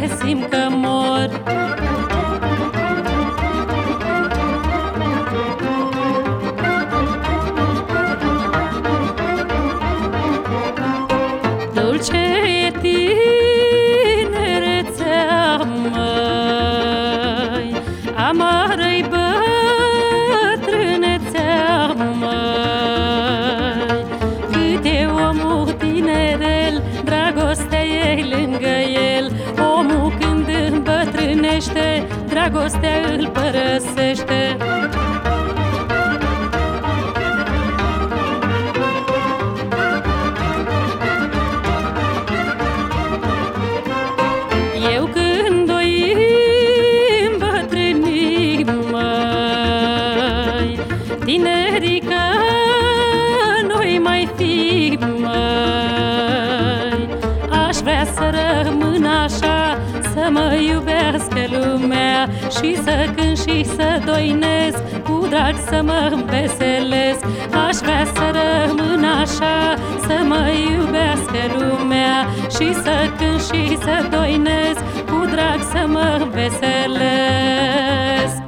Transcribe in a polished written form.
mine simt că mor. Dulce e tinerețea, măi, amară-i bătrânețea, măi. Cât e omul tinerel, dragostea e lângă el. Omul când îmbătrânește, dragostea îl părăsește. Eu când o-i îmbătrâni, măi, tinerii ca noi mai fi, măi. Aș vrea să rămân așa, să mă iubească lumea și să cânt și să doinesc, cu drag să mă înveselesc. Aș vrea să rămân așa, să mă iubească lumea și să cânt și să doinesc, cu drag să mă înveselesc.